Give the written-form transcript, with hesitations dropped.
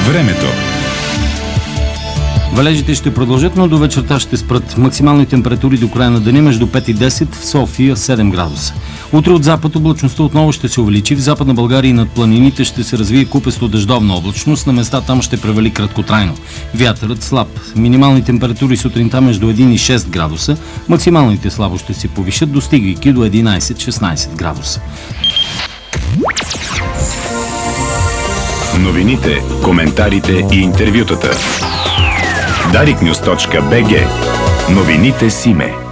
Времето. Валежите ще продължат, но до вечерта ще спрат. Максимални температури до края на деня между 5 и 10, в София 7 градуса. Утре от запад облачността отново ще се увеличи. В Западна България и над планините ще се развие купесто дъждовна облачност. На места там ще превали краткотрайно. Вятърът слаб. Минимални температури сутринта между 1 и 6 градуса. Максималните слабо ще се повишат, достигайки до 11-16 градуса. Новините, коментарите и интервютата. Dariknews.bg. Новините Симе.